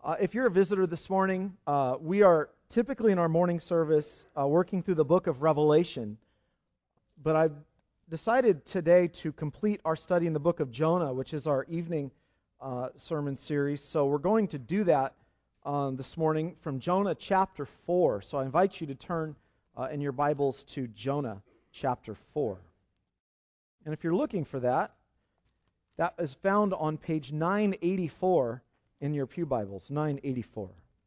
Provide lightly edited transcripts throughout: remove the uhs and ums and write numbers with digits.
If you're a visitor this morning, we are typically in our morning service working through the book of Revelation, but I've decided today to complete our study in the book of Jonah, which is our evening sermon series. So we're going to do that this morning from Jonah chapter 4. So I invite you to turn in your Bibles to Jonah chapter 4. And if you're looking for that, that is found on page 984 in your pew Bibles, 984.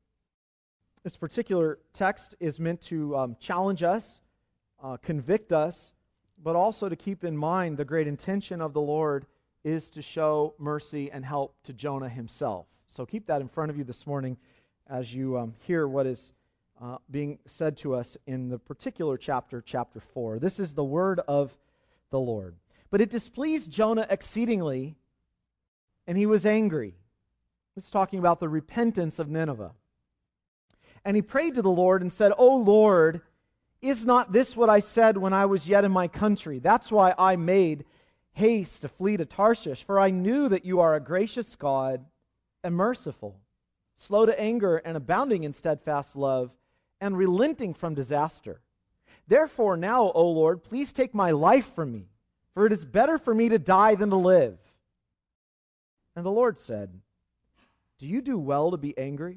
This particular text is meant to challenge us, convict us, but also to keep in mind the great intention of the Lord is to show mercy and help to Jonah himself. So keep that in front of you this morning as you hear what is being said to us in the particular chapter 4. This is the word of the Lord. But it displeased Jonah exceedingly, and he was angry. This is talking about the repentance of Nineveh. And he prayed to the Lord and said, O Lord, is not this what I said when I was yet in my country? That's why I made haste to flee to Tarshish, for I knew that you are a gracious God and merciful, slow to anger and abounding in steadfast love, and relenting from disaster. Therefore now, O Lord, please take my life from me, for it is better for me to die than to live. And the Lord said, Do you do well to be angry?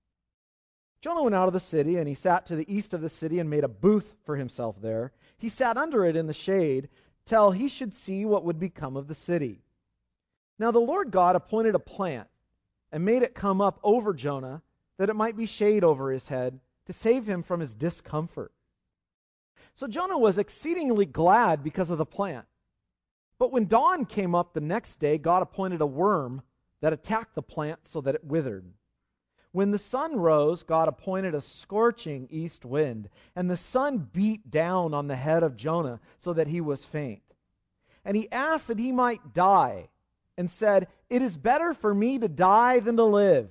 Jonah went out of the city, and he sat to the east of the city and made a booth for himself there. He sat under it in the shade till he should see what would become of the city. Now the Lord God appointed a plant and made it come up over Jonah, that it might be shade over his head, to save him from his discomfort. So Jonah was exceedingly glad because of the plant. But when dawn came up the next day, God appointed a worm that attacked the plant so that it withered. When the sun rose, God appointed a scorching east wind, and the sun beat down on the head of Jonah so that he was faint. And he asked that he might die, and said, It is better for me to die than to live.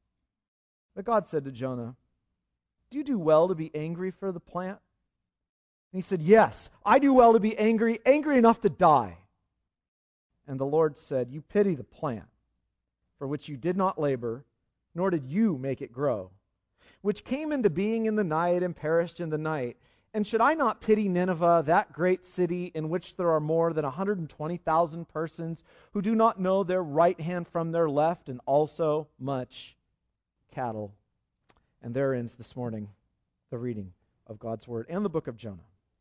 But God said to Jonah, Do you do well to be angry for the plant? And he said, Yes, I do well to be angry enough to die. And the Lord said, You pity the plant, for which you did not labor, nor did you make it grow, which came into being in the night and perished in the night. And should I not pity Nineveh, that great city in which there are more than 120,000 persons who do not know their right hand from their left, and also much cattle? And there ends this morning the reading of God's Word and the book of Jonah.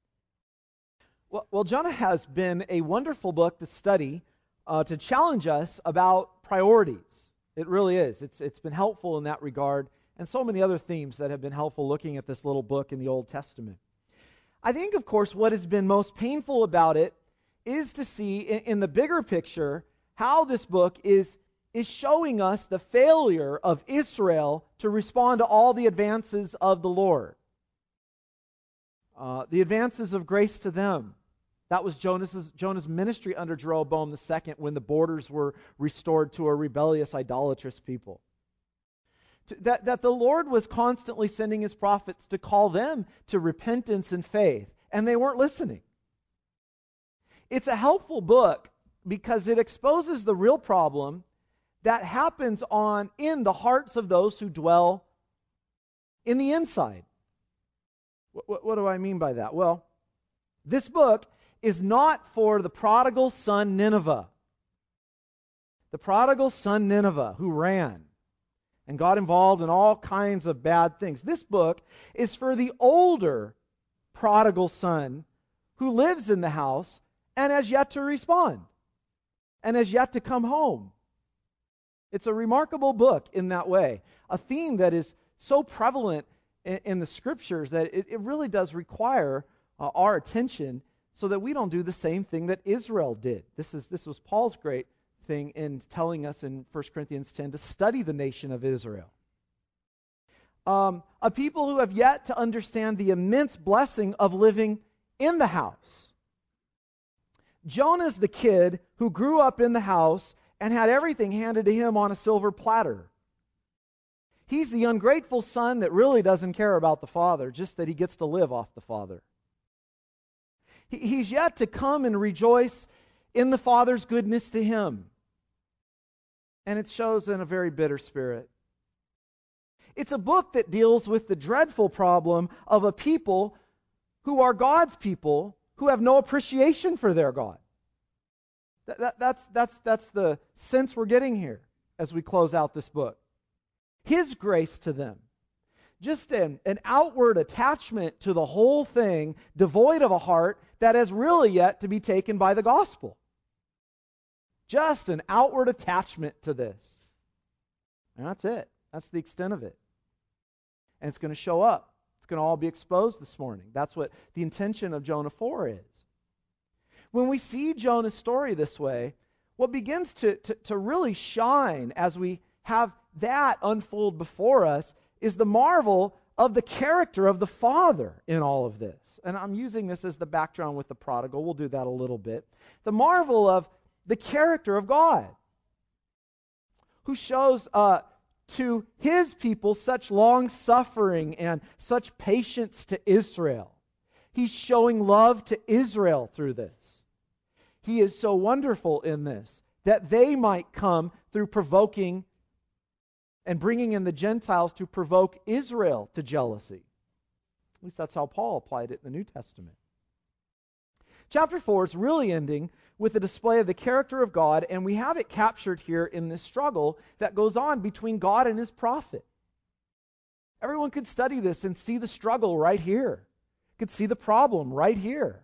Well, Jonah has been a wonderful book to study, to challenge us about priorities. It really is. It's been helpful in that regard, and so many other themes that have been helpful looking at this little book in the Old Testament. I think, of course, what has been most painful about it is to see in the bigger picture how this book is showing us the failure of Israel to respond to all the advances of the Lord. The advances of grace to them. That was Jonah's ministry under Jeroboam II when the borders were restored to a rebellious, idolatrous people. That the Lord was constantly sending His prophets to call them to repentance and faith, and they weren't listening. It's a helpful book because it exposes the real problem that happens in the hearts of those who dwell in the inside. What do I mean by that? Well, this book is not for the prodigal son Nineveh. The prodigal son Nineveh who ran and got involved in all kinds of bad things. This book is for the older prodigal son who lives in the house and has yet to respond and has yet to come home. It's a remarkable book in that way. A theme that is so prevalent in the Scriptures that it really does require our attention so that we don't do the same thing that Israel did. This was Paul's great thing in telling us in 1 Corinthians 10 to study the nation of Israel. A people who have yet to understand the immense blessing of living in the house. Jonah's the kid who grew up in the house and had everything handed to him on a silver platter. He's the ungrateful son that really doesn't care about the father, just that he gets to live off the father. He's yet to come and rejoice in the Father's goodness to him. And it shows in a very bitter spirit. It's a book that deals with the dreadful problem of a people who are God's people who have no appreciation for their God. That's the sense we're getting here as we close out this book. His grace to them. Just an outward attachment to the whole thing, devoid of a heart that has really yet to be taken by the gospel. Just an outward attachment to this. And that's it. That's the extent of it. And it's going to show up. It's going to all be exposed this morning. That's what the intention of Jonah 4 is. When we see Jonah's story this way, what begins to really shine as we have that unfold before us is the marvel of the character of the Father in all of this. And I'm using this as the background with the prodigal. We'll do that a little bit. The marvel of the character of God, who shows to His people such long-suffering and such patience to Israel. He's showing love to Israel through this. He is so wonderful in this, that they might come through provoking and bringing in the Gentiles to provoke Israel to jealousy. At least that's how Paul applied it in the New Testament. Chapter 4 is really ending with a display of the character of God, and we have it captured here in this struggle that goes on between God and His prophet. Everyone could study this and see the struggle right here. Could see the problem right here.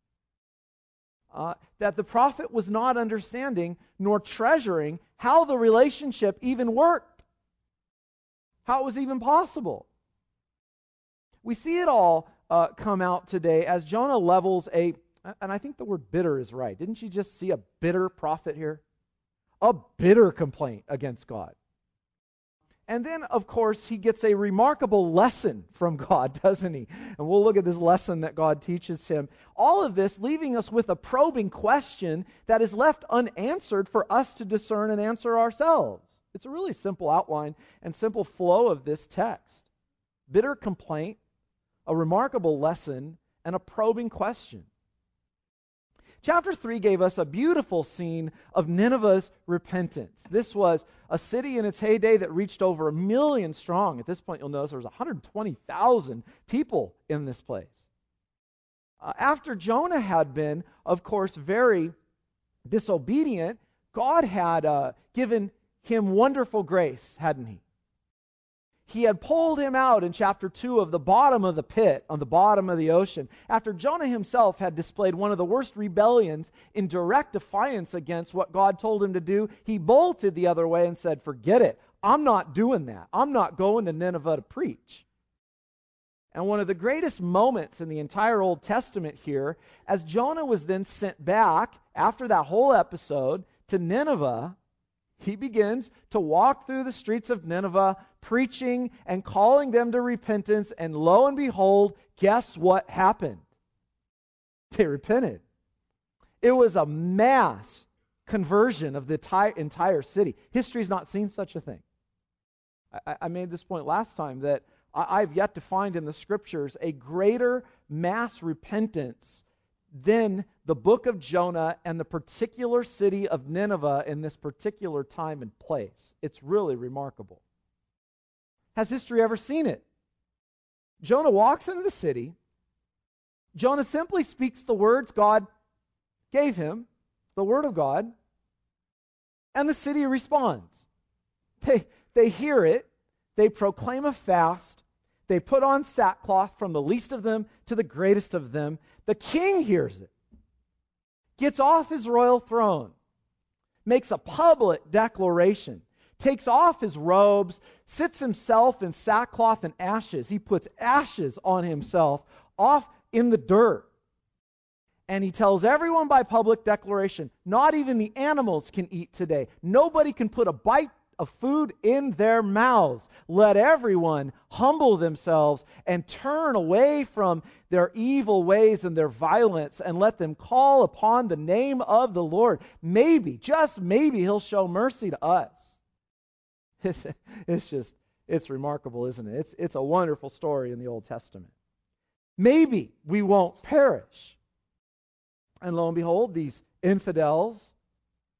That the prophet was not understanding nor treasuring how the relationship even worked. How it was even possible. We see it all come out today as Jonah levels and I think the word bitter is right. Didn't you just see a bitter prophet here? A bitter complaint against God. And then, of course, he gets a remarkable lesson from God, doesn't he? And we'll look at this lesson that God teaches him. All of this leaving us with a probing question that is left unanswered for us to discern and answer ourselves. It's a really simple outline and simple flow of this text. Bitter complaint, a remarkable lesson, and a probing question. Chapter 3 gave us a beautiful scene of Nineveh's repentance. This was a city in its heyday that reached over 1 million strong. At this point, you'll notice there was 120,000 people in this place. After Jonah had been, of course, very disobedient, God had given him wonderful grace, hadn't He? He had pulled him out in chapter 2 of the bottom of the pit, on the bottom of the ocean, after Jonah himself had displayed one of the worst rebellions in direct defiance against what God told him to do. He bolted the other way and said, "Forget it. I'm not doing that. I'm not going to Nineveh to preach." And one of the greatest moments in the entire Old Testament here, as Jonah was then sent back after that whole episode to Nineveh, he begins to walk through the streets of Nineveh, preaching and calling them to repentance, and lo and behold, guess what happened? They repented. It was a mass conversion of the entire city. History's not seen such a thing. I made this point last time that I've yet to find in the Scriptures a greater mass repentance than the book of Jonah and the particular city of Nineveh in this particular time and place. It's really remarkable. Has history ever seen it? Jonah walks into the city. Jonah simply speaks the words God gave him, the Word of God, and the city responds. They hear it. They proclaim a fast. They put on sackcloth from the least of them to the greatest of them. The king hears it, gets off his royal throne, makes a public declaration, takes off his robes, sits himself in sackcloth and ashes. He puts ashes on himself off in the dirt. And he tells everyone by public declaration, not even the animals can eat today. Nobody can put a bite of food in their mouths. Let everyone humble themselves and turn away from their evil ways and their violence, and let them call upon the name of the Lord. Maybe, just maybe, He'll show mercy to us. It's remarkable, isn't it? It's a wonderful story in the Old Testament. Maybe we won't perish. And lo and behold, these infidels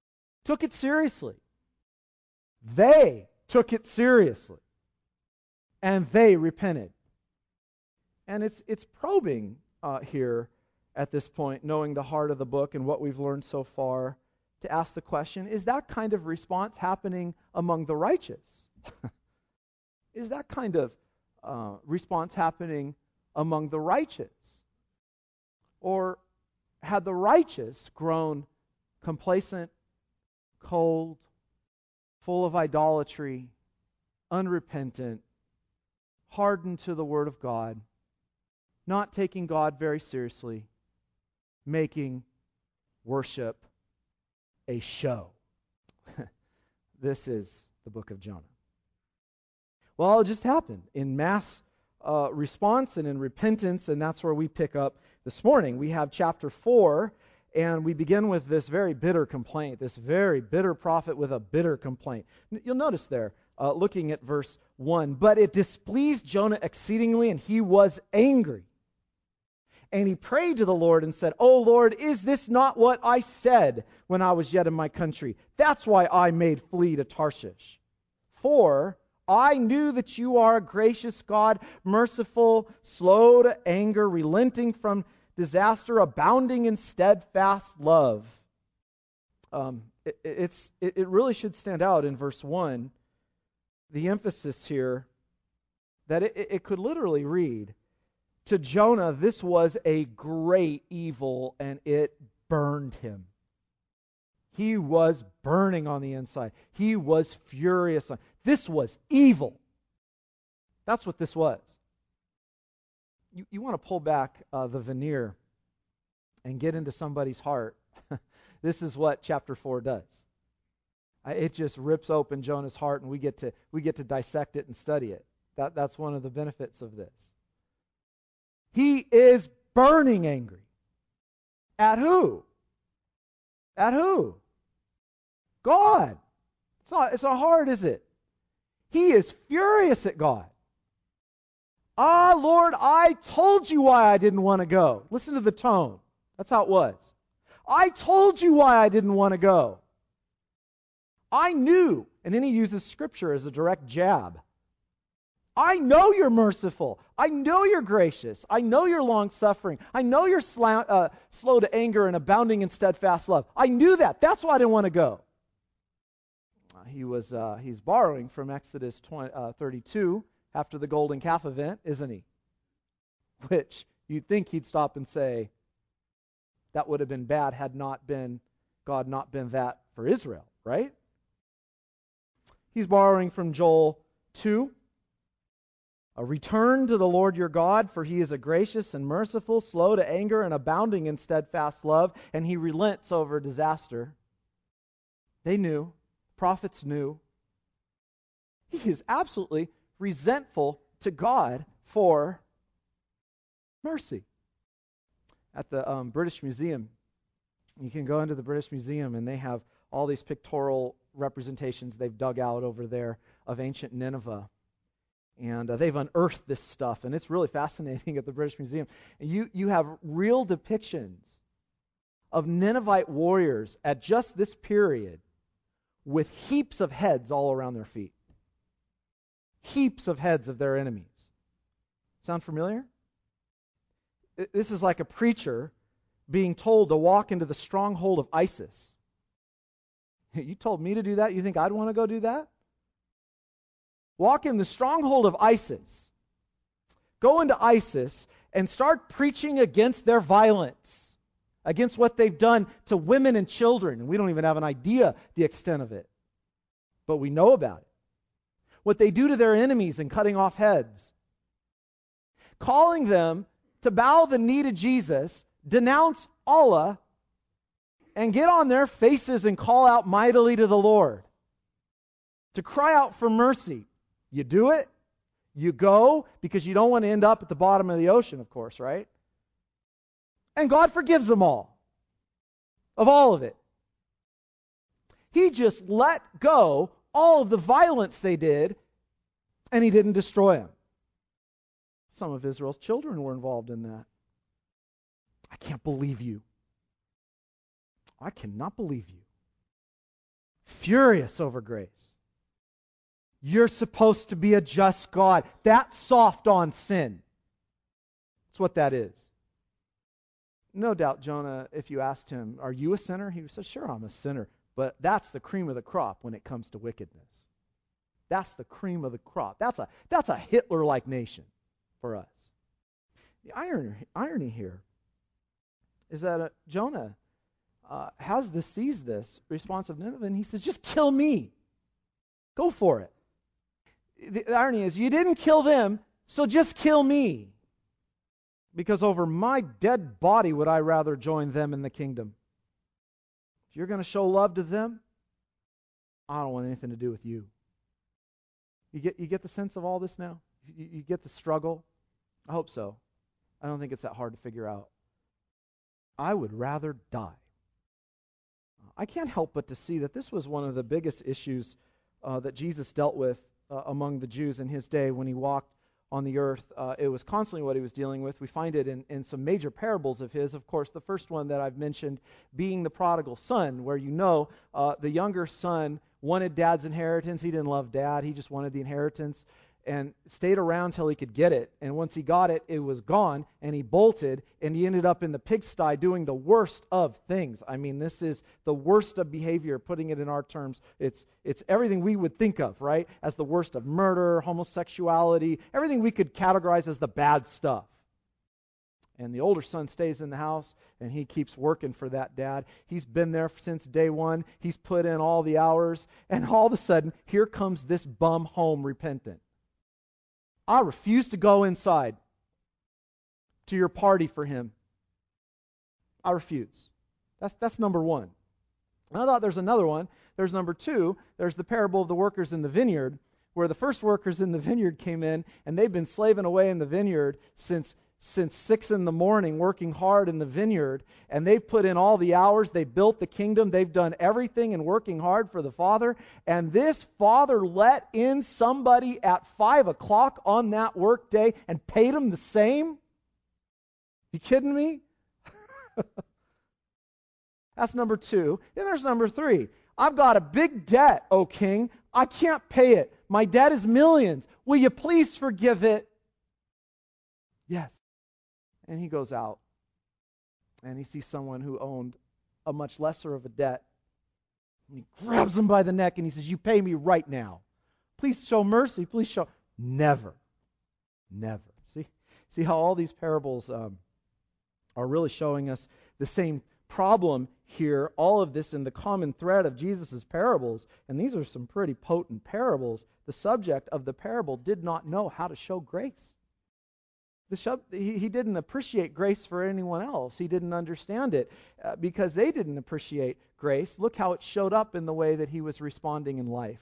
took it seriously. They took it seriously. and they repented. And it's probing here at this point, knowing the heart of the book and what we've learned so far, to ask the question, is that kind of response happening among the righteous? Is that kind of response happening among the righteous? Or had the righteous grown complacent, cold, full of idolatry, unrepentant, hardened to the Word of God, not taking God very seriously, making worship a show? This is the book of Jonah. Well, it just happened in mass response and in repentance, and that's where we pick up this morning. We have chapter 4, and we begin with this very bitter complaint, this very bitter prophet with a bitter complaint. You'll notice there, looking at verse 1, but it displeased Jonah exceedingly, and he was angry. And he prayed to the Lord and said, "O Lord, is this not what I said when I was yet in my country? That's why I made flee to Tarshish. For I knew that you are a gracious God, merciful, slow to anger, relenting from disaster, abounding in steadfast love." It really should stand out in verse 1, the emphasis here, that it could literally read, to Jonah, this was a great evil, and it burned him. He was burning on the inside. He was furious. This was evil. That's what this was. You want to pull back the veneer and get into somebody's heart. This is what chapter 4 does. It just rips open Jonah's heart, and we get to dissect it and study it. That's one of the benefits of this. He is burning angry. At who? At who? God. It's not hard, is it? He is furious at God. Ah, Lord, I told you why I didn't want to go. Listen to the tone. That's how it was. I told you why I didn't want to go. I knew. And then he uses Scripture as a direct jab. I know you're merciful. I know you're gracious. I know you're long-suffering. I know you're slow to anger and abounding in steadfast love. I knew that. That's why I didn't want to go. He's borrowing from Exodus 32 after the golden calf event, isn't he? Which you'd think he'd stop and say, that would have been bad had God not been that for Israel, right? He's borrowing from Joel 2. Return to the Lord your God, for he is a gracious and merciful, slow to anger, and abounding in steadfast love, and he relents over disaster. They knew. Prophets knew. He is absolutely resentful to God for mercy. At the British Museum, you can go into the British Museum, and they have all these pictorial representations they've dug out over there of ancient Nineveh. And they've unearthed this stuff, and it's really fascinating at the British Museum. And you have real depictions of Ninevite warriors at just this period with heaps of heads all around their feet. Heaps of heads of their enemies. Sound familiar? This is like a preacher being told to walk into the stronghold of ISIS. You told me to do that? You think I'd want to go do that? Walk in the stronghold of ISIS. Go into ISIS and start preaching against their violence, against what they've done to women and children. And we don't even have an idea the extent of it. But we know about it. What they do to their enemies in cutting off heads. Calling them to bow the knee to Jesus, denounce Allah, and get on their faces and call out mightily to the Lord. To cry out for mercy. You do it, you go, because you don't want to end up at the bottom of the ocean, of course, right? And God forgives them all. Of all of it. He just let go all of the violence they did, and he didn't destroy them. Some of Israel's children were involved in that. I can't believe you. I cannot believe you. Furious over grace. You're supposed to be a just God. That's soft on sin. That's what that is. No doubt Jonah, if you asked him, are you a sinner? He would say, sure, I'm a sinner. But that's the cream of the crop when it comes to wickedness. That's the cream of the crop. That's a Hitler-like nation for us. The irony here is that Jonah sees this response of Nineveh, and he says, just kill me. Go for it. The irony is, you didn't kill them, so just kill me. Because over my dead body would I rather join them in the kingdom. If you're going to show love to them, I don't want anything to do with you. You get the sense of all this now? You get the struggle? I hope so. I don't think it's that hard to figure out. I would rather die. I can't help but to see that this was one of the biggest issues that Jesus dealt with among the Jews in his day when he walked on the earth. It was constantly what he was dealing with. We find it in some major parables of his. Of course, the first one that I've mentioned being the prodigal son, where the younger son wanted dad's inheritance. He didn't love dad. He just wanted the inheritance and stayed around till he could get it. And once he got it, it was gone, and he bolted, and he ended up in the pigsty doing the worst of things. I mean, this is the worst of behavior, putting it in our terms. It's everything we would think of, right, as the worst of murder, homosexuality, everything we could categorize as the bad stuff. And the older son stays in the house, and he keeps working for that dad. He's been there since day one. He's put in all the hours, and all of a sudden, here comes this bum home repentant. I refuse to go inside to your party for him. I refuse. That's number one. And I thought there's another one. There's number two. There's the parable of the workers in the vineyard, where the first workers in the vineyard came in, and they've been slaving away in the vineyard since 6 in the morning, working hard in the vineyard, and they've put in all the hours. They built the kingdom. They've done everything and working hard for the Father. And this father let in somebody at 5 o'clock on that work day and paid him the same? You kidding me? That's number two. Then there's number three. I've got a big debt, O king. I can't pay it. My debt is millions. Will you please forgive it? Yes. And he goes out, and he sees someone who owned a much lesser of a debt. And he grabs him by the neck, and he says, you pay me right now. Please show mercy. Please show. Never. Never. See how all these parables are really showing us the same problem here, all of this in the common thread of Jesus' parables. And these are some pretty potent parables. The subject of the parable did not know how to show grace. He didn't appreciate grace for anyone else. He didn't understand it because they didn't appreciate grace. Look how it showed up in the way that he was responding in life.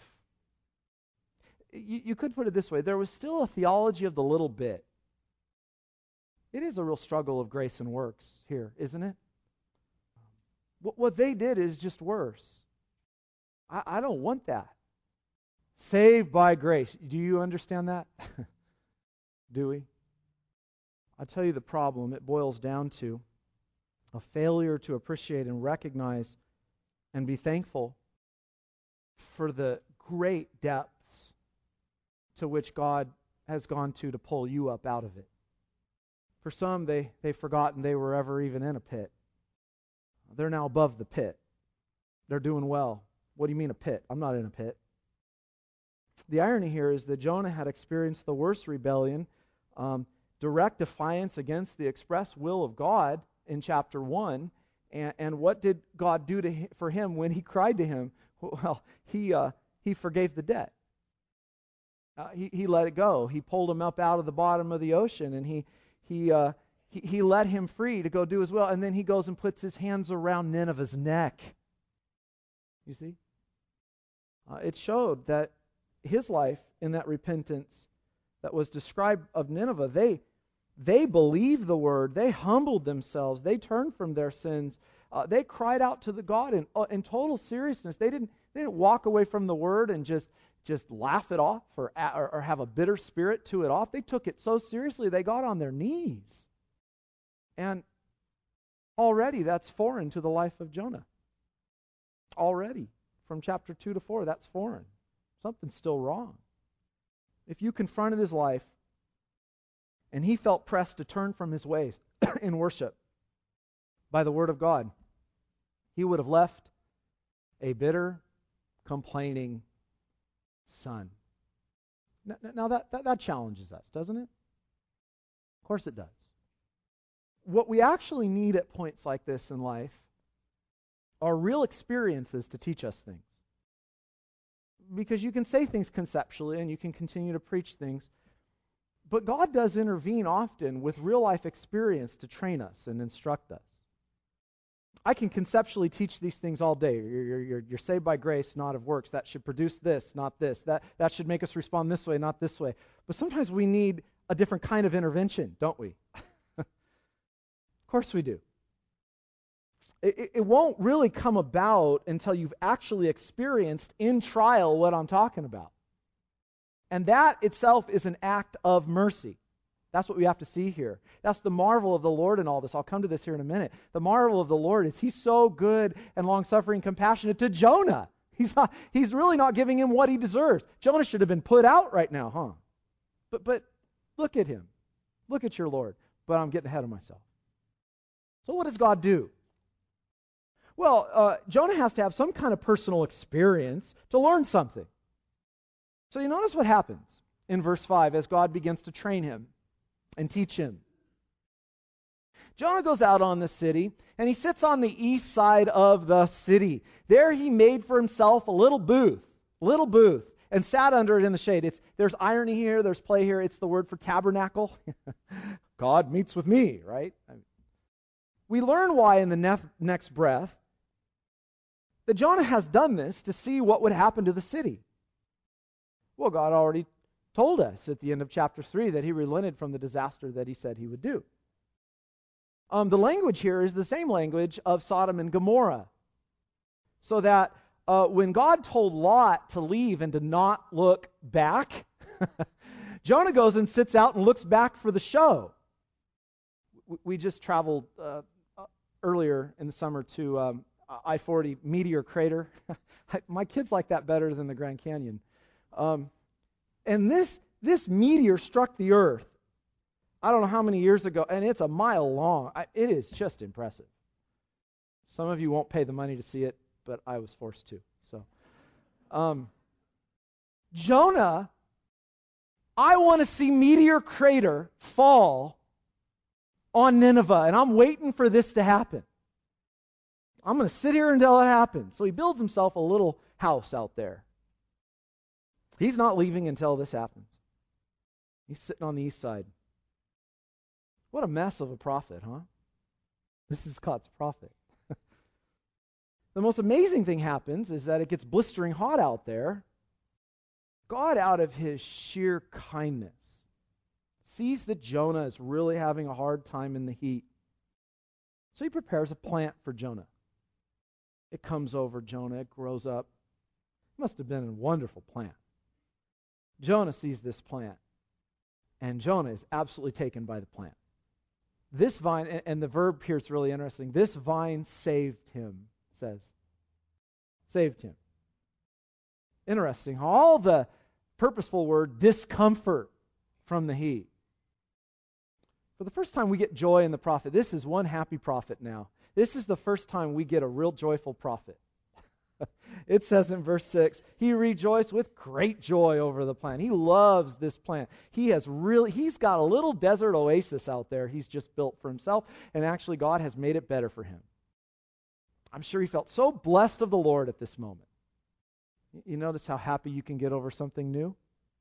You could put it this way. There was still a theology of the little bit. It is a real struggle of grace and works here, isn't it? What they did is just worse. I don't want that. Saved by grace. Do you understand that? Do we? I'll tell you the problem. It boils down to a failure to appreciate and recognize and be thankful for the great depths to which God has gone to pull you up out of it. For some, they've forgotten they were ever even in a pit. They're now above the pit. They're doing well. What do you mean a pit? I'm not in a pit. The irony here is that Jonah had experienced the worst rebellion, direct defiance against the express will of God in chapter 1. And what did God do for him when he cried to him? Well, he forgave the debt. He let it go. He pulled him up out of the bottom of the ocean, and he let him free to go do his will. And then he goes and puts his hands around Nineveh's neck. You see? It showed that his life in that repentance that was described of Nineveh, they believed the word. They humbled themselves. They turned from their sins. They cried out to the God in total seriousness. They didn't walk away from the word and just laugh it off or have a bitter spirit to it off. They took it so seriously they got on their knees. And already that's foreign to the life of Jonah. Already, from chapter 2 to 4, that's foreign. Something's still wrong. if you confronted his life and he felt pressed to turn from his ways in worship by the word of God, he would have left a bitter, complaining son. Now that challenges us, doesn't it? Of course it does. What we actually need at points like this in life are real experiences to teach us things. Because you can say things conceptually and you can continue to preach things, but God does intervene often with real life experience to train us and instruct us. I can conceptually teach these things all day. You're saved by grace, not of works. That should produce this, not this. That should make us respond this way, not this way. But sometimes we need a different kind of intervention, don't we? Of course we do. It won't really come about until you've actually experienced in trial what I'm talking about. And that itself is an act of mercy. That's what we have to see here. That's the marvel of the Lord in all this. I'll come to this here in a minute. The marvel of the Lord is He's so good and long-suffering, compassionate to Jonah. He's really not giving him what he deserves. Jonah should have been put out right now, huh? But look at him. Look at your Lord. But I'm getting ahead of myself. So what does God do? Well, Jonah has to have some kind of personal experience to learn something. So you notice what happens in verse 5 as God begins to train him and teach him. Jonah goes out on the city, and he sits on the east side of the city. There he made for himself a little booth, and sat under it in the shade. There's irony here, there's play here. It's the word for tabernacle. God meets with me, right? We learn why in the next breath that Jonah has done this to see what would happen to the city. Well, God already told us at the end of chapter 3 that he relented from the disaster that he said he would do. The language here is the same language of Sodom and Gomorrah. So that when God told Lot to leave and to not look back, Jonah goes and sits out and looks back for the show. We just traveled earlier in the summer to I-40 Meteor Crater. My kids like that better than the Grand Canyon. And this meteor struck the earth, I don't know how many years ago, and it's a mile long. It is just impressive. Some of you won't pay the money to see it, but I was forced to. So, Jonah, I want to see Meteor Crater fall on Nineveh, and I'm waiting for this to happen. I'm going to sit here until it happens. So he builds himself a little house out there. He's not leaving until this happens. He's sitting on the east side. What a mess of a prophet, huh? This is God's prophet. The most amazing thing happens is that it gets blistering hot out there. God, out of his sheer kindness, sees that Jonah is really having a hard time in the heat. So he prepares a plant for Jonah. It comes over Jonah. It grows up. It must have been a wonderful plant. Jonah sees this plant, and Jonah is absolutely taken by the plant. This vine, and the verb here is really interesting. This vine saved him, it says. Saved him. Interesting. All the purposeful word, discomfort from the heat. For the first time we get joy in the prophet. This is one happy prophet now. This is the first time we get a real joyful prophet. It says in verse 6, he rejoiced with great joy over the plant. He loves this plant. He's got a little desert oasis out there he's just built for himself, and actually God has made it better for him. I'm sure he felt so blessed of the Lord at this moment. You notice how happy you can get over something new?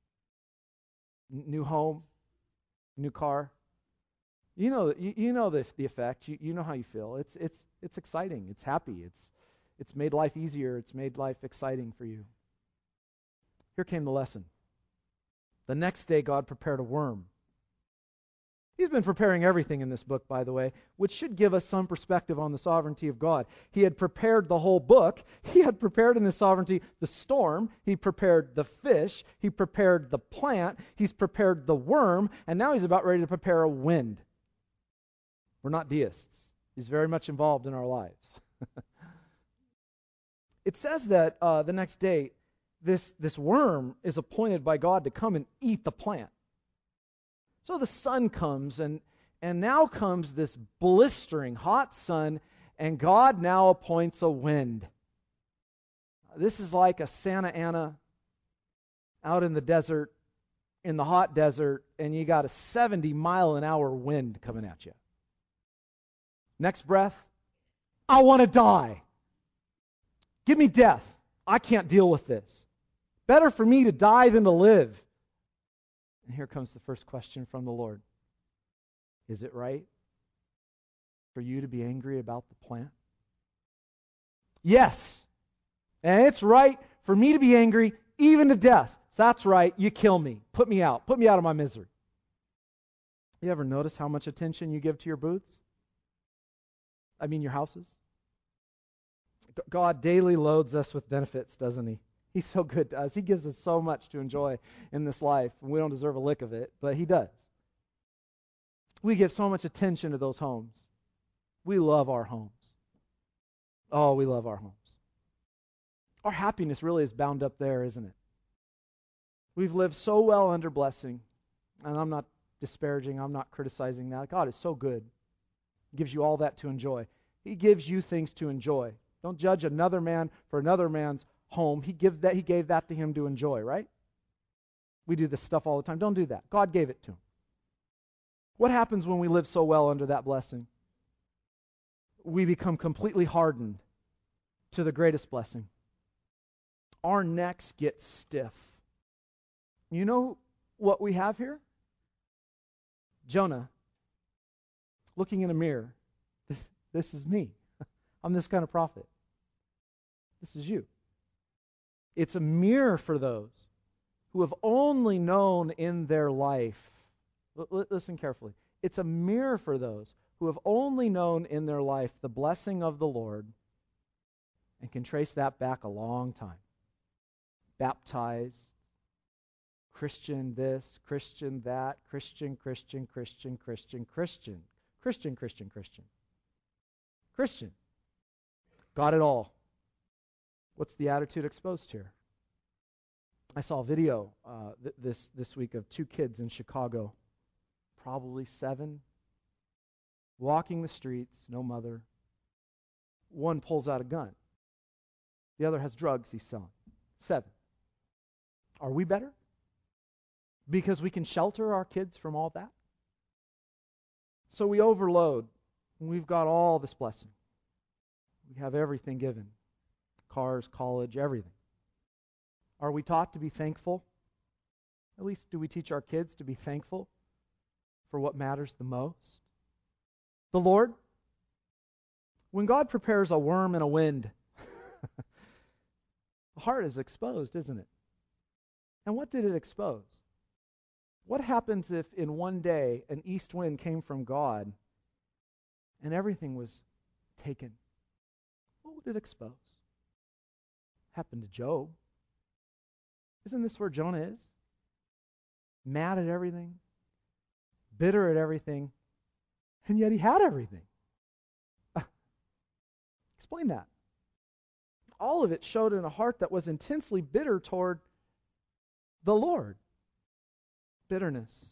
New home, new car. You know the effect. You know how you feel. It's exciting. It's happy. It's made life easier. It's made life exciting for you. Here came the lesson. The next day, God prepared a worm. He's been preparing everything in this book, by the way, which should give us some perspective on the sovereignty of God. He had prepared the whole book. He had prepared in this sovereignty the storm. He prepared the fish. He prepared the plant. He's prepared the worm. And now he's about ready to prepare a wind. We're not deists. He's very much involved in our lives. It says that the next day, this worm is appointed by God to come and eat the plant. So the sun comes, and now comes this blistering hot sun, and God now appoints a wind. This is like a Santa Ana out in the desert, in the hot desert, and you got a 70-mile-an-hour wind coming at you. Next breath, I want to die. Give me death. I can't deal with this. Better for me to die than to live. And here comes the first question from the Lord. Is it right for you to be angry about the plant? Yes. And it's right for me to be angry even to death. That's right. You kill me. Put me out. Put me out of my misery. You ever notice how much attention you give to your booths? I mean your houses? God daily loads us with benefits, doesn't He? He's so good to us. He gives us so much to enjoy in this life, and we don't deserve a lick of it, but He does. We give so much attention to those homes. We love our homes. Oh, we love our homes. Our happiness really is bound up there, isn't it? We've lived so well under blessing, and I'm not disparaging, I'm not criticizing that. God is so good. He gives you all that to enjoy. He gives you things to enjoy. Don't judge another man for another man's home. He gave that to him to enjoy, right? We do this stuff all the time. Don't do that. God gave it to him. What happens when we live so well under that blessing? We become completely hardened to the greatest blessing. Our necks get stiff. You know what we have here? Jonah looking in a mirror. This is me. I'm this kind of prophet. This is you. It's a mirror for those who have only known in their life. Listen carefully. It's a mirror for those who have only known in their life the blessing of the Lord and can trace that back a long time. Baptized, Christian this, Christian that, Christian. Got it all. What's the attitude exposed here? I saw a video this week of two kids in Chicago, probably 7, walking the streets, no mother. One pulls out a gun. The other has drugs he's selling. 7. Are we better? Because we can shelter our kids from all that? So we overload, and we've got all this blessing. We have everything given. Cars, college, everything. Are we taught to be thankful? At least do we teach our kids to be thankful for what matters the most? The Lord? When God prepares a worm and a wind, the heart is exposed, isn't it? And what did it expose? What happens if in one day an east wind came from God and everything was taken? What would it expose? Happened to Job. Isn't this where Jonah is? Mad at everything, bitter at everything, and yet he had everything. Explain that. All of it showed in a heart that was intensely bitter toward the Lord. Bitterness.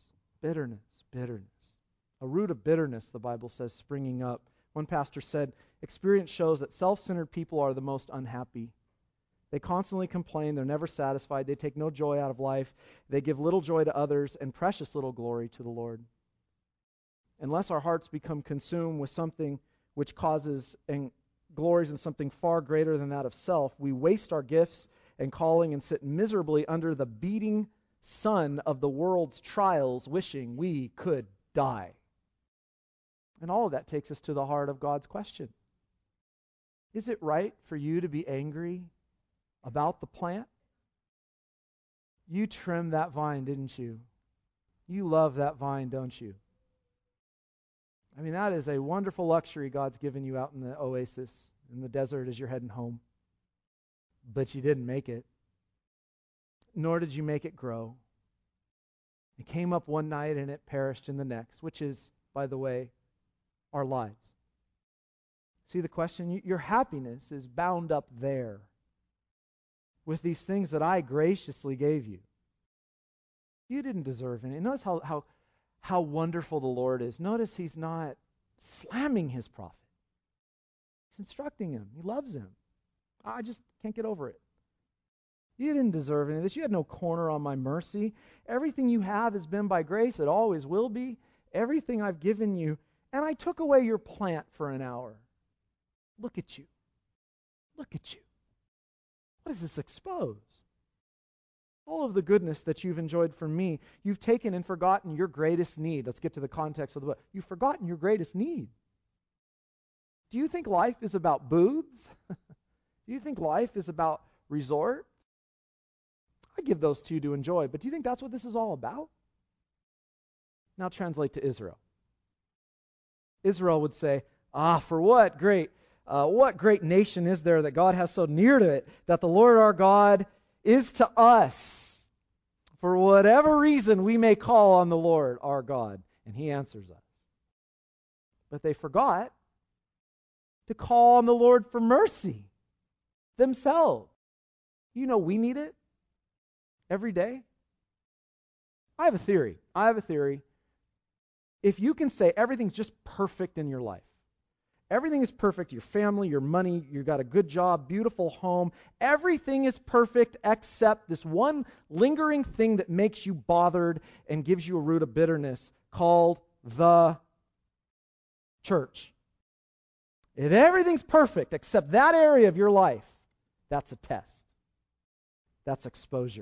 A root of bitterness, the Bible says, springing up. One pastor said, experience shows that self-centered people are the most unhappy. They constantly complain. They're never satisfied. They take no joy out of life. They give little joy to others and precious little glory to the Lord. Unless our hearts become consumed with something which causes and glories in something far greater than that of self, we waste our gifts and calling and sit miserably under the beating sun of the world's trials, wishing we could die. And all of that takes us to the heart of God's question. Is it right for you to be angry about the plant? You trimmed that vine, didn't you? You love that vine, don't you? I mean, that is a wonderful luxury God's given you out in the oasis, in the desert as you're heading home. But you didn't make it. Nor did you make it grow. It came up one night and it perished in the next, which is, by the way, our lives. See the question? Your happiness is bound up there. with these things that I graciously gave you. You didn't deserve any. Notice how wonderful the Lord is. Notice he's not slamming his prophet. He's instructing him. He loves him. I just can't get over it. You didn't deserve any of this. You had no corner on my mercy. Everything you have has been by grace. It always will be. Everything I've given you. And I took away your plant for an hour. Look at you. Look at you. What is this exposed? All of the goodness that you've enjoyed from me, you've taken and forgotten your greatest need. Let's get to the context of the book. You've forgotten your greatest need. Do you think life is about booths? Do you think life is about resorts? I give those to you to enjoy, but do you think that's what this is all about? Now translate to Israel. Israel would say, for what great nation is there that God has so near to it, that the Lord our God is to us, for whatever reason we may call on the Lord our God, and he answers us. But they forgot to call on the Lord for mercy themselves. You know we need it every day. I have a theory. If you can say everything's just perfect in your life, everything is perfect, your family, your money, you got a good job, beautiful home, everything is perfect except this one lingering thing that makes you bothered and gives you a root of bitterness called the church. If everything's perfect except that area of your life, that's a test. That's exposure.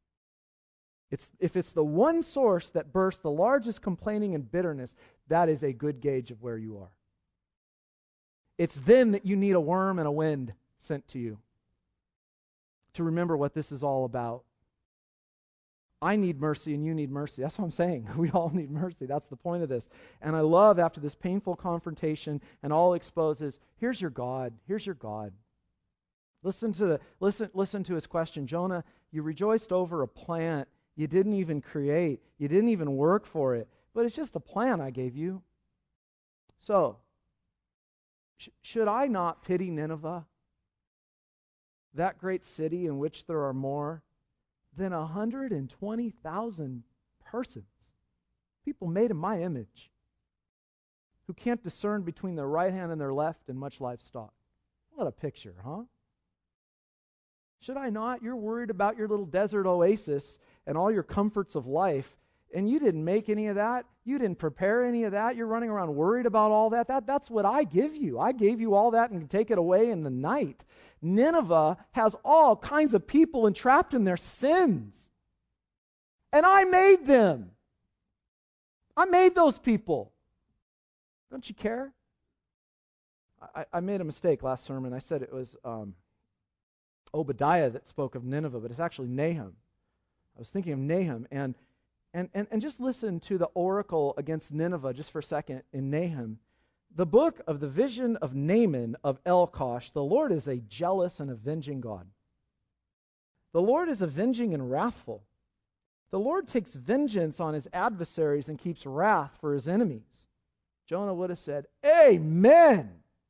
If it's the one source that bursts the largest complaining and bitterness, that is a good gauge of where you are. It's then that you need a worm and a wind sent to you to remember what this is all about. I need mercy and you need mercy. That's what I'm saying. We all need mercy. That's the point of this. And I love after this painful confrontation and all exposes, here's your God. Here's your God. Listen to his question. Jonah, you rejoiced over a plant you didn't even create. You didn't even work for it. But it's just a plant I gave you. So, should I not pity Nineveh? That great city in which there are more than 120,000 persons. People made in my image. Who can't discern between their right hand and their left and much livestock. What a picture, huh? Should I not? You're worried about your little desert oasis and all your comforts of life, and you didn't make any of that. You didn't prepare any of that. You're running around worried about all that. That's what I give you. I gave you all that and can take it away in the night. Nineveh has all kinds of people entrapped in their sins. And I made them. I made those people. Don't you care? I made a mistake last sermon. I said it was Obadiah that spoke of Nineveh, but it's actually Nahum. I was thinking of Nahum, and just listen to the oracle against Nineveh just for a second in Nahum. The book of the vision of Naaman of Elkosh, the Lord is a jealous and avenging God. The Lord is avenging and wrathful. The Lord takes vengeance on his adversaries and keeps wrath for his enemies. Jonah would have said, Amen.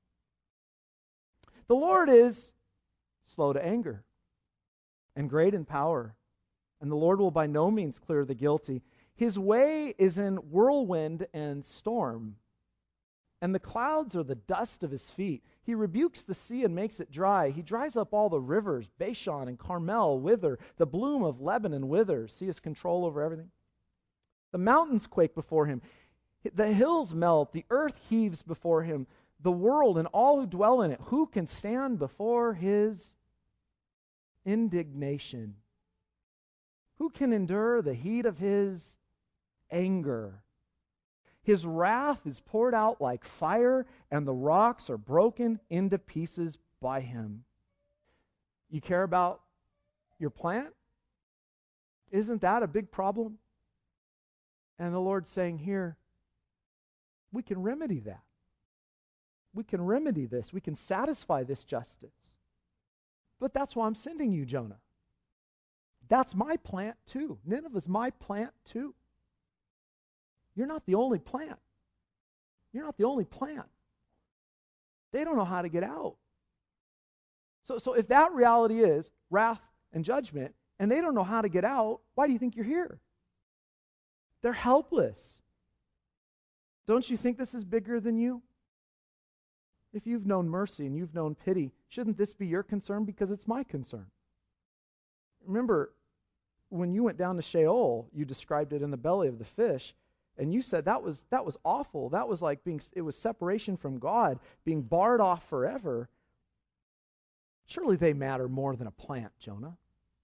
The Lord is slow to anger and great in power, and the Lord will by no means clear the guilty. His way is in whirlwind and storm, and the clouds are the dust of his feet. He rebukes the sea and makes it dry. He dries up all the rivers. Bashan and Carmel wither. The bloom of Lebanon withers. See his control over everything. The mountains quake before him. The hills melt. The earth heaves before him. The world and all who dwell in it. Who can stand before his indignation? Who can endure the heat of his anger? His wrath is poured out like fire, and the rocks are broken into pieces by him. You care about your plant? Isn't that a big problem? And the Lord's saying here, we can remedy that. We can remedy this. We can satisfy this justice. But that's why I'm sending you, Jonah. That's my plant too. Nineveh's my plant too. You're not the only plant. You're not the only plant. They don't know how to get out. So if that reality is wrath and judgment, and they don't know how to get out. Why do you think you're here? They're helpless. Don't you think this is bigger than you? If you've known mercy and you've known pity, shouldn't this be your concern? Because it's my concern. Remember, when you went down to Sheol, you described it in the belly of the fish, and you said that was awful. That was like it was separation from God, being barred off forever. Surely they matter more than a plant, Jonah.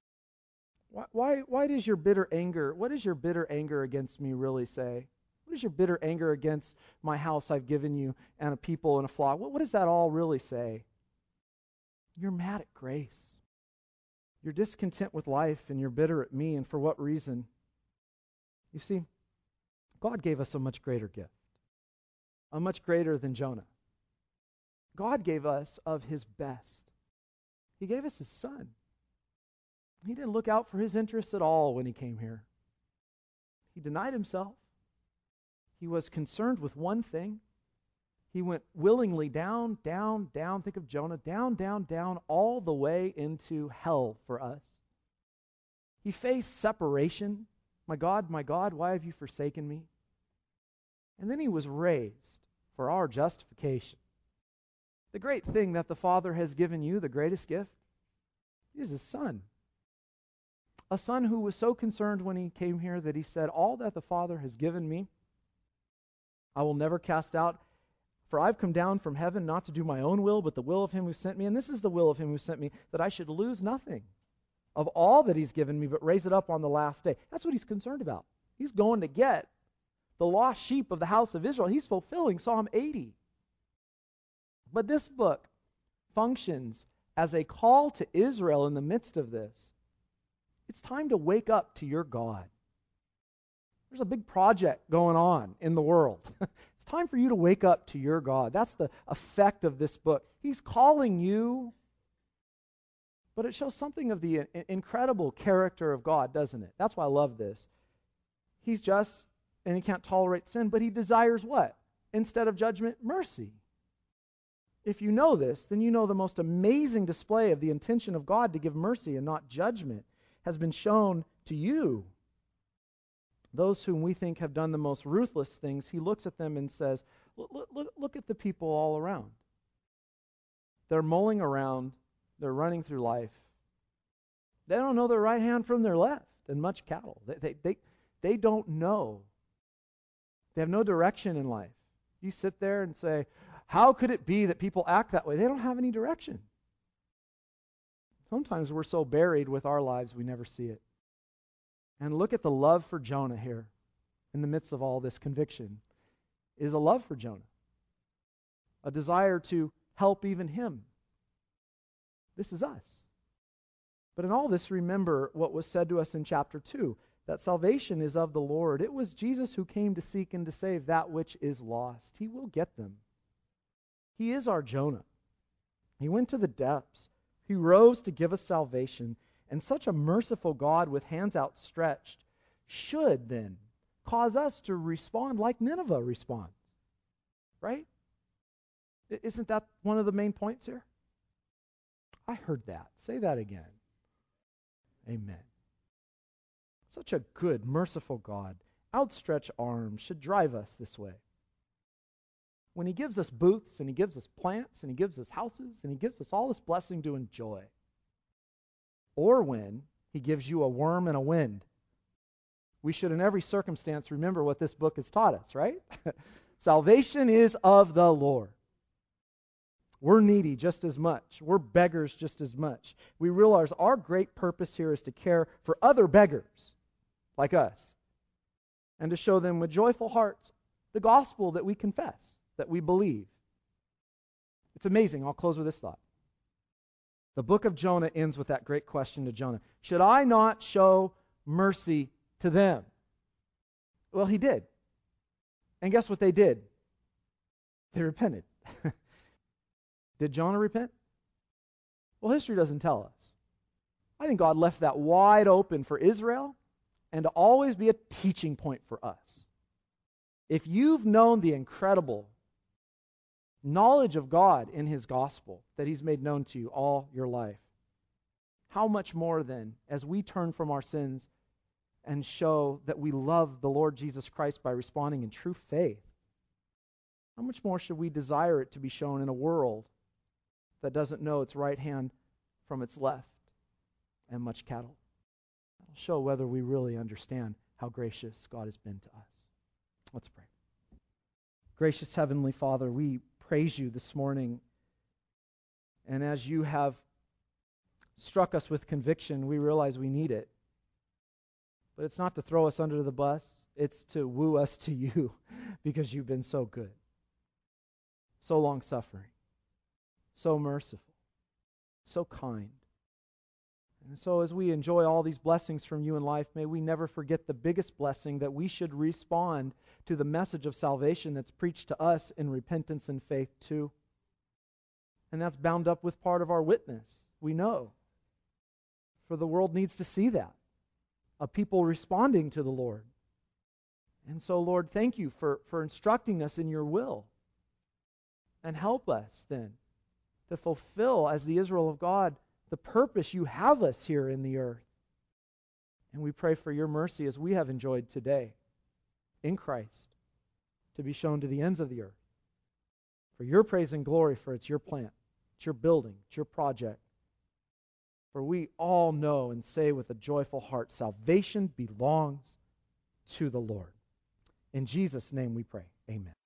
Why does your bitter anger, what does your bitter anger against me really say? What does your bitter anger against my house I've given you and a people and a flock? What does that all really say? You're mad at grace. You're discontent with life and you're bitter at me, and for what reason? You see, God gave us a much greater gift, a much greater than Jonah. God gave us of His best. He gave us His Son. He didn't look out for His interests at all when He came here. He denied Himself. He was concerned with one thing. He went willingly down, down, down. Think of Jonah. Down, down, down, all the way into hell for us. He faced separation. My God, why have you forsaken me? And then He was raised for our justification. The great thing that the Father has given you, the greatest gift, is His Son. A Son who was so concerned when He came here that He said, all that the Father has given me, I will never cast out. For I've come down from heaven not to do my own will, but the will of Him who sent me. And this is the will of Him who sent me, that I should lose nothing of all that He's given me, but raise it up on the last day. That's what He's concerned about. He's going to get the lost sheep of the house of Israel. He's fulfilling Psalm 80. But this book functions as a call to Israel in the midst of this. It's time to wake up to your God. There's a big project going on in the world. It's time for you to wake up to your God. That's the effect of this book. He's calling you, but it shows something of the incredible character of God, doesn't it? That's why I love this. He's just, and He can't tolerate sin, but He desires what? Instead of judgment, mercy. If you know this, then you know the most amazing display of the intention of God to give mercy and not judgment has been shown to you. Those whom we think have done the most ruthless things, He looks at them and says, look at the people all around. They're mulling around. They're running through life. They don't know their right hand from their left, and much cattle. They don't know. They have no direction in life. You sit there and say, how could it be that people act that way? They don't have any direction. Sometimes we're so buried with our lives we never see it. And look at the love for Jonah here in the midst of all this conviction. Is a love for Jonah. A desire to help even him. This is us. But in all this, remember what was said to us in chapter 2, that salvation is of the Lord. It was Jesus who came to seek and to save that which is lost. He will get them. He is our Jonah. He went to the depths. He rose to give us salvation. And such a merciful God with hands outstretched should then cause us to respond like Nineveh responds. Right? Isn't that one of the main points here? I heard that. Say that again. Amen. Such a good, merciful God, outstretched arms should drive us this way. When He gives us booths and He gives us plants and He gives us houses and He gives us all this blessing to enjoy. Or when He gives you a worm and a wind. We should in every circumstance remember what this book has taught us, right? Salvation is of the Lord. We're needy just as much. We're beggars just as much. We realize our great purpose here is to care for other beggars like us and to show them with joyful hearts the gospel that we confess, that we believe. It's amazing. I'll close with this thought. The book of Jonah ends with that great question to Jonah. Should I not show mercy to them? Well, he did. And guess what they did? They repented. Did Jonah repent? Well, history doesn't tell us. I think God left that wide open for Israel and to always be a teaching point for us. If you've known the incredible knowledge of God in His gospel that He's made known to you all your life, how much more then, as we turn from our sins and show that we love the Lord Jesus Christ by responding in true faith, how much more should we desire it to be shown in a world that doesn't know its right hand from its left and much cattle? That'll show whether we really understand how gracious God has been to us. Let's pray. Gracious Heavenly Father, we praise you this morning. And as you have struck us with conviction, we realize we need it. But it's not to throw us under the bus. It's to woo us to you because you've been so good, so long-suffering, so merciful, so kind. And so as we enjoy all these blessings from you in life, may we never forget the biggest blessing, that we should respond to the message of salvation that's preached to us in repentance and faith too. And that's bound up with part of our witness. We know. For the world needs to see that. A people responding to the Lord. And so, Lord, thank you for instructing us in your will. And help us then to fulfill, as the Israel of God, the purpose you have us here in the earth. And we pray for your mercy as we have enjoyed today in Christ, to be shown to the ends of the earth. For your praise and glory, for it's your plant, it's your building, it's your project. For we all know and say with a joyful heart, salvation belongs to the Lord. In Jesus' name we pray. Amen.